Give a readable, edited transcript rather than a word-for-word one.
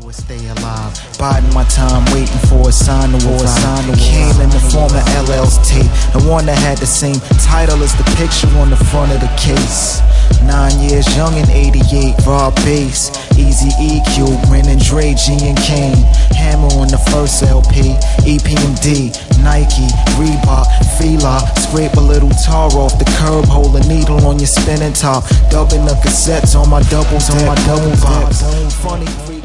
would stay alive. Biding my time, waiting for a sign to arrive. Came in the form of LL's tape, the one that had the same title as the picture on the front of the case. 9 years young in '88, raw bass, Easy EQ, Ren and Dre, G and Kane. Hammer on the first LP, EPMD, Nike, Reebok, Fila. Scrape a little tar off the curb, hold a needle on your spinning top. Dubbing the cassettes on my double box. Funny.